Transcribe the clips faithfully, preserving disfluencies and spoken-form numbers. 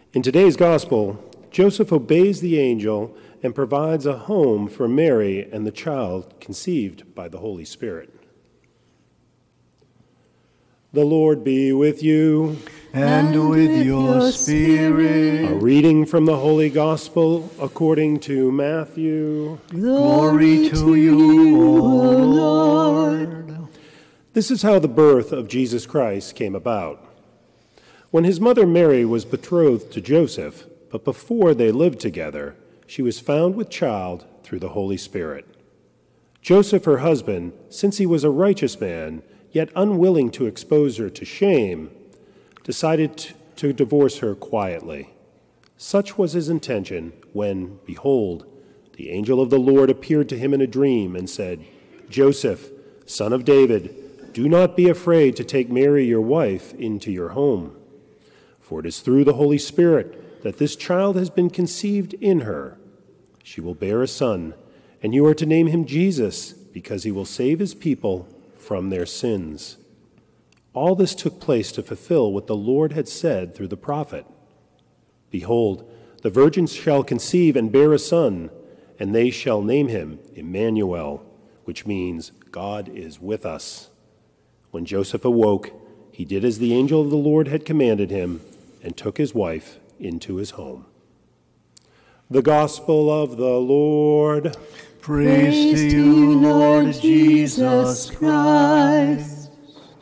In today's gospel, Joseph obeys the angel and provides a home for Mary and the child conceived by the Holy Spirit. The Lord be with you. And, and with, with your, your spirit. A reading from the Holy Gospel according to Matthew. Glory to you, O Lord. This is how the birth of Jesus Christ came about. When his mother Mary was betrothed to Joseph, but before they lived together, she was found with child through the Holy Spirit. Joseph, her husband, since he was a righteous man, yet unwilling to expose her to shame, decided to, to divorce her quietly. Such was his intention when, behold, the angel of the Lord appeared to him in a dream and said, "Joseph, son of David, do not be afraid to take Mary your wife into your home. For it is through the Holy Spirit that this child has been conceived in her. She will bear a son, and you are to name him Jesus, because he will save his people from their sins." All this took place to fulfill what the Lord had said through the prophet. "Behold, the virgin shall conceive and bear a son, and they shall name him Emmanuel," which means God is with us. When Joseph awoke, he did as the angel of the Lord had commanded him and took his wife into his home. The Gospel of the Lord. Praise, Praise to you, Lord Jesus Christ.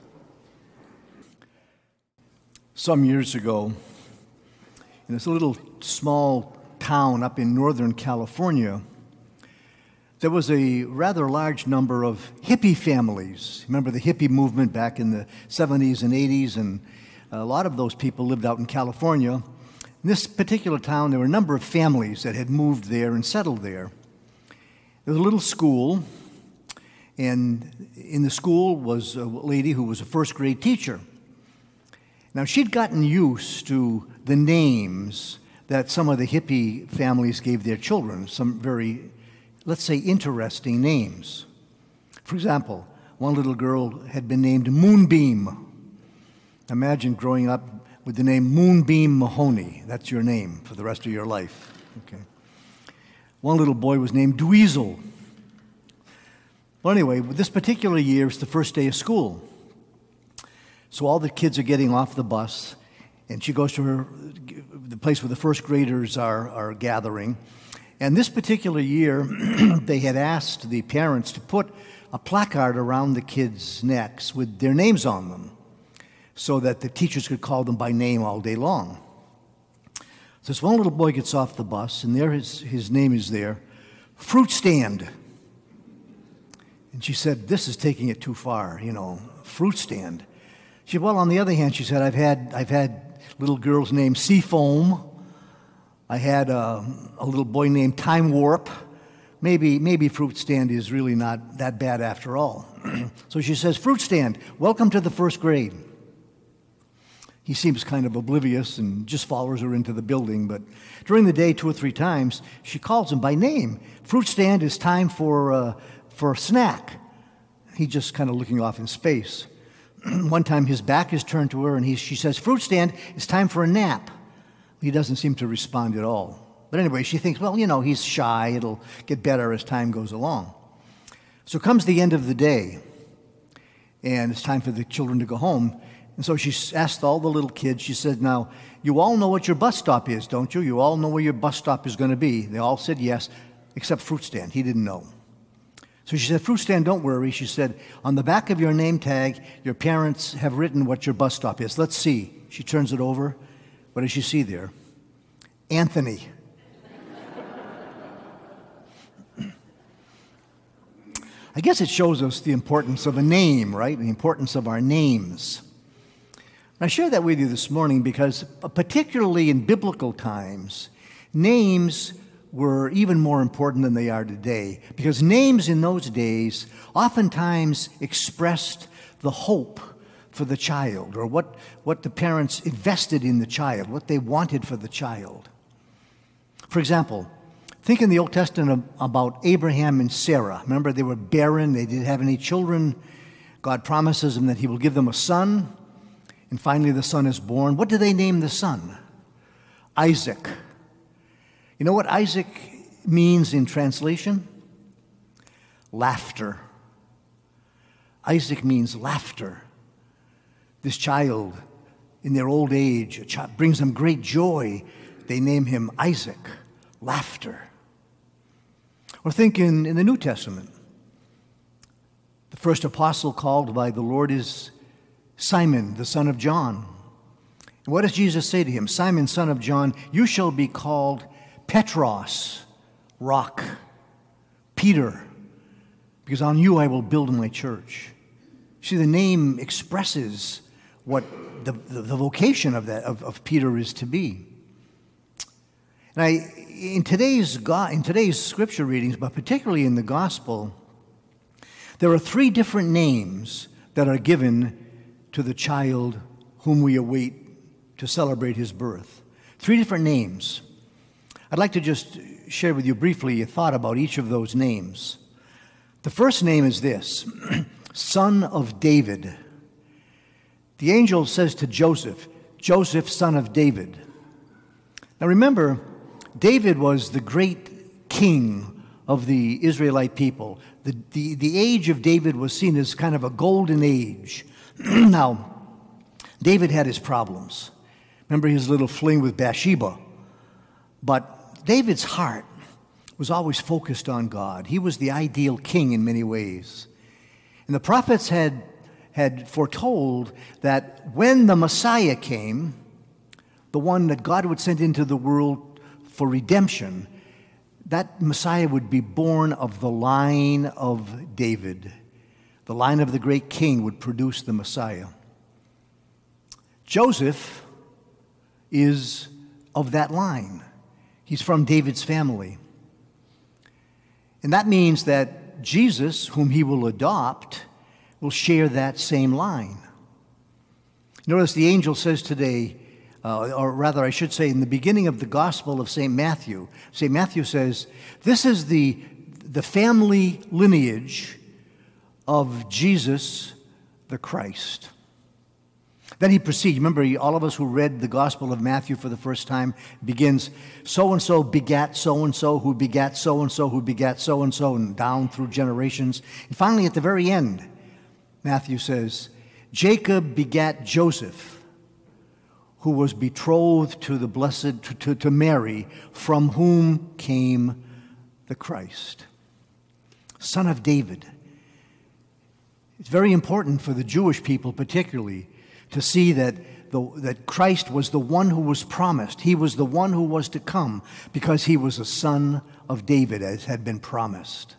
Some years ago, in this little small town up in Northern California, there was a rather large number of hippie families. Remember the hippie movement back in the seventies and eighties, and a lot of those people lived out in California. In this particular town, there were a number of families that had moved there and settled there. There was a little school, and in the school was a lady who was a first grade teacher. Now, she'd gotten used to the names that some of the hippie families gave their children, some very, let's say, interesting names. For example, one little girl had been named Moonbeam. Imagine growing up with the name Moonbeam Mahoney. That's your name for the rest of your life. Okay. One little boy was named Dweezil. Well, anyway, this particular year is the first day of school. So all the kids are getting off the bus, and she goes to her, the place where the first graders are, are gathering. And this particular year, they had asked the parents to put a placard around the kids' necks with their names on them so that the teachers could call them by name all day long. So this one little boy gets off the bus, and there his, his name is there, Fruit Stand. And she said, "This is taking it too far, you know, fruit stand." She said, "Well, on the other hand," she said, I've had I've had little girls named Seafoam. I had a, a little boy named Time Warp. Maybe maybe Fruit Stand is really not that bad after all." So she says, "Fruit Stand, welcome to the first grade." He seems kind of oblivious and just follows her into the building, but during the day, two or three times, she calls him by name. "Fruit Stand, it's time for, uh, for a snack." He's just kind of looking off in space. One time his back is turned to her, and he, she says, "Fruit Stand, it's time for a nap." He doesn't seem to respond at all. But anyway, she thinks, well, you know, he's shy. It'll get better as time goes along. So comes the end of the day, and it's time for the children to go home. And so she asked all the little kids, she said, "Now, you all know what your bus stop is, don't you? You all know where your bus stop is going to be." They all said yes, except Fruit Stand. He didn't know. So she said, "Fruit Stand, don't worry." She said, "On the back of your name tag, your parents have written what your bus stop is. Let's see." She turns it over. What does she see there? Anthony. I guess it shows us the importance of a name, right? The importance of our names. I share that with you this morning because, particularly in biblical times, names were even more important than they are today, because names in those days oftentimes expressed the hope for the child, or what, what the parents invested in the child, what they wanted for the child. For example, think in the Old Testament about Abraham and Sarah. Remember, they were barren, they didn't have any children. God promises them that he will give them a son, and finally the son is born. What do they name the son? Isaac. You know what Isaac means in translation? Laughter. Isaac means laughter. This child, in their old age, a child, brings them great joy. They name him Isaac, laughter. Or think in, in the New Testament. The first apostle called by the Lord is Simon, the son of John. And what does Jesus say to him? Simon, son of John, you shall be called Petros, rock, Peter, because on you I will build my church. See, the name expresses what the, the, the vocation of, that, of, of Peter is to be. And I, in today's, in today's scripture readings, but particularly in the gospel, there are three different names that are given to the child whom we await to celebrate his birth. Three different names. I'd like to just share with you briefly a thought about each of those names. The first name is this, Son of David. The angel says to Joseph, Joseph, son of David. Now remember, David was the great king of the Israelite people. The, the, the age of David was seen as kind of a golden age. Now, David had his problems. Remember his little fling with Bathsheba. But David's heart was always focused on God. He was the ideal king in many ways. And the prophets had, had foretold that when the Messiah came, the one that God would send into the world for redemption, that Messiah would be born of the line of David. The line of the great king would produce the Messiah. Joseph is of that line. He's from David's family. And that means that Jesus, whom he will adopt, will share that same line. Notice the angel says today, uh, or rather I should say in the beginning of the Gospel of Saint Matthew, Saint Matthew says, this is the, the family lineage of Jesus the Christ. Then he proceeds. Remember, all of us who read the Gospel of Matthew for the first time begins, so-and-so begat so-and-so, who begat so-and-so, who begat so-and-so, and down through generations. And finally, at the very end, Matthew says, Jacob begat Joseph, who was betrothed to the blessed, to, to, to Mary, from whom came the Christ, son of David. It's very important for the Jewish people particularly to see that, the, that Christ was the one who was promised. He was the one who was to come because he was a son of David, as had been promised.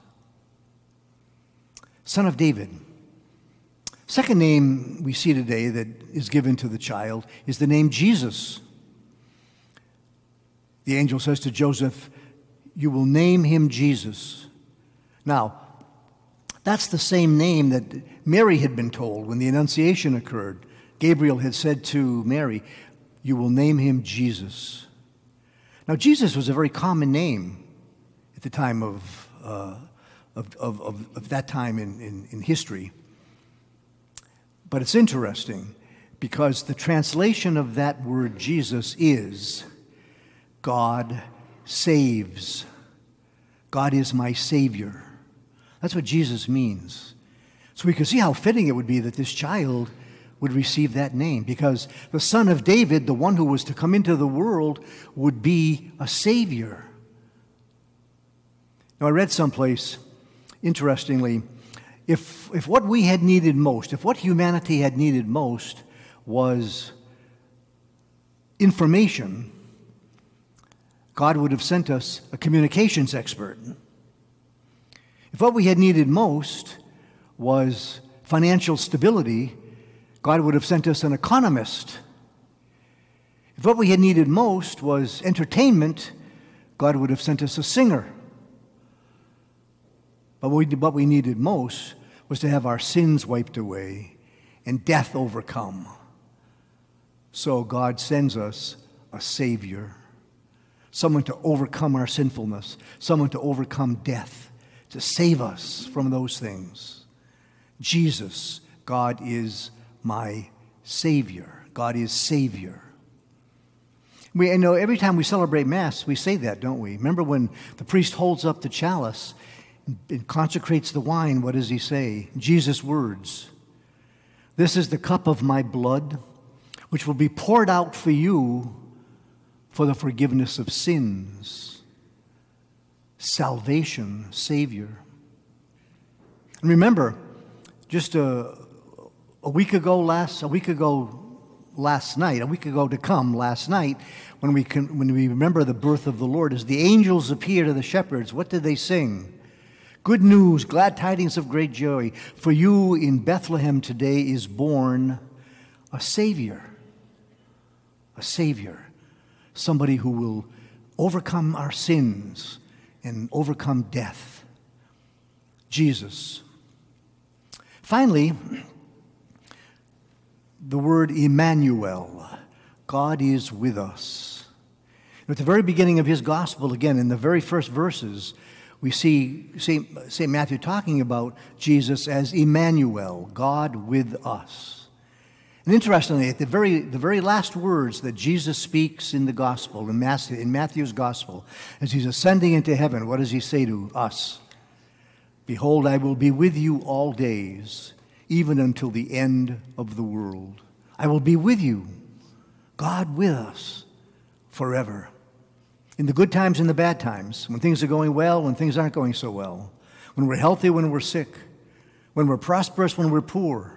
Son of David. Second name we see today that is given to the child is the name Jesus. The angel says to Joseph, you will name him Jesus. Now, that's the same name that Mary had been told when the Annunciation occurred. Gabriel had said to Mary, you will name him Jesus. Now, Jesus was a very common name at the time of, uh, of, of, of, of that time in, in, in history. But it's interesting because the translation of that word Jesus is God saves. God is my Savior. That's what Jesus means. So we can see how fitting it would be that this child would receive that name, because the son of David, the one who was to come into the world, would be a Savior. Now, I read someplace, interestingly, if, if what we had needed most, if what humanity had needed most was information, God would have sent us a communications expert. If what we had needed most was financial stability, God would have sent us an economist. If what we had needed most was entertainment, God would have sent us a singer. But what we, what we needed most was to have our sins wiped away and death overcome. So God sends us a Savior, someone to overcome our sinfulness, someone to overcome death, to save us from those things. Jesus, God is my Savior. God is Savior. We, I know every time we celebrate Mass, we say that, don't we? Remember when the priest holds up the chalice and consecrates the wine, what does he say? Jesus' words, "This is the cup of my blood, which will be poured out for you for the forgiveness of sins." Salvation, Savior. And remember, just a, a week ago, last a week ago, last night, a week ago to come, last night, when we can, when we remember the birth of the Lord, as the angels appear to the shepherds, what did they sing? "Good news, glad tidings of great joy. For you in Bethlehem today is born a Savior." A Savior. Somebody who will overcome our sins and overcome death. Jesus. Finally, the word Emmanuel. God is with us. At the very beginning of his gospel, again, in the very first verses, we see Saint Matthew talking about Jesus as Emmanuel, God with us. And interestingly, at the very, the very last words that Jesus speaks in the gospel, in, Matthew, in Matthew's gospel, as he's ascending into heaven, what does he say to us? "Behold, I will be with you all days, even until the end of the world." I will be with you, God with us, forever. In the good times and the bad times, when things are going well, when things aren't going so well, when we're healthy, when we're sick, when we're prosperous, when we're poor.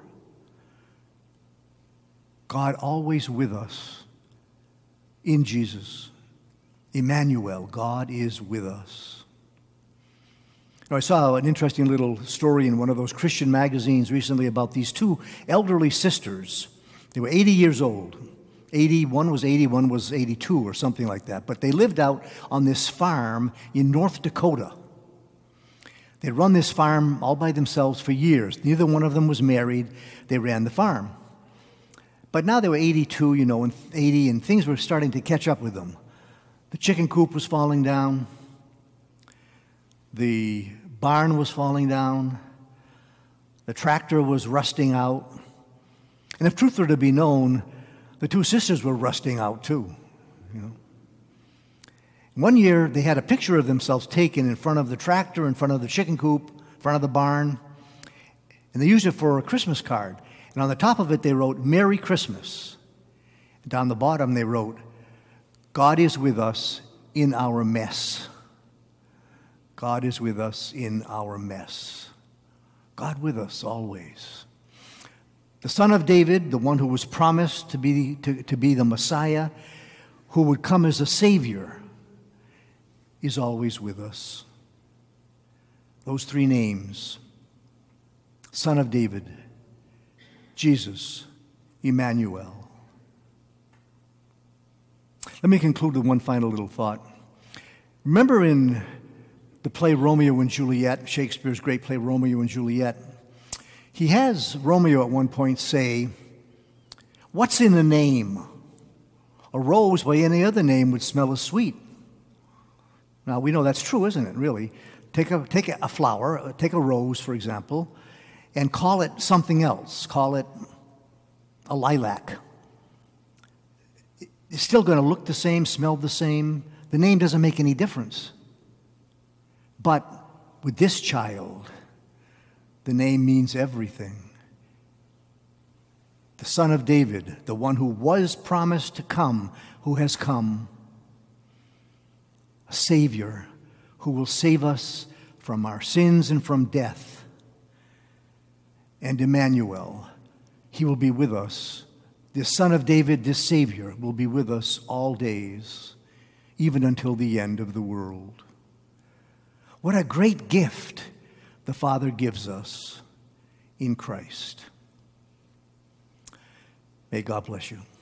God always with us in Jesus. Emmanuel, God is with us. Now, I saw an interesting little story in one of those Christian magazines recently about these two elderly sisters. They were eighty years old. eighty, one was eighty, one was eighty-two or something like that. But they lived out on this farm in North Dakota. They'd run this farm all by themselves for years. Neither one of them was married. They ran the farm. But now they were eighty-two, you know, and eighty, and things were starting to catch up with them. The chicken coop was falling down. The barn was falling down. The tractor was rusting out. And if truth were to be known, the two sisters were rusting out too, you know. One year, they had a picture of themselves taken in front of the tractor, in front of the chicken coop, in front of the barn, and they used it for a Christmas card. And on the top of it, they wrote, "Merry Christmas." And down the bottom, they wrote, "God is with us in our mess." God is with us in our mess. God with us always. The Son of David, the one who was promised to be, to, to be the Messiah, who would come as a Savior, is always with us. Those three names, Son of David, Jesus, Emmanuel. Let me conclude with one final little thought. Remember in the play Romeo and Juliet, Shakespeare's great play Romeo and Juliet, he has Romeo at one point say, "What's in a name? A rose by any other name would smell as sweet." Now, we know that's true, isn't it, really? Take a, take a flower, take a rose, for example, and call it something else. Call it a lilac. It's still going to look the same, smell the same. The name doesn't make any difference. But with this child, the name means everything. The Son of David, the one who was promised to come, who has come. A Savior who will save us from our sins and from death. And Emmanuel, he will be with us. The Son of David, this Savior, will be with us all days, even until the end of the world. What a great gift the Father gives us in Christ. May God bless you.